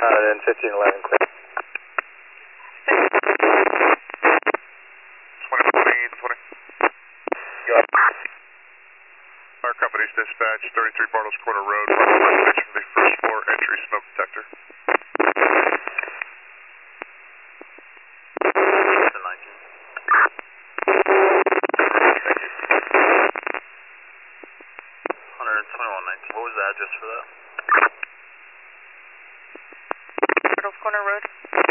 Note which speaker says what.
Speaker 1: Then 1511 clear.
Speaker 2: 20.
Speaker 1: Go ahead.
Speaker 2: Our company's dispatch, 33 Bartles Corner Road, station for the first floor entry smoke detector.
Speaker 1: 19. Thank you. 12119. What was the address for that?
Speaker 3: Bartles Corner Road.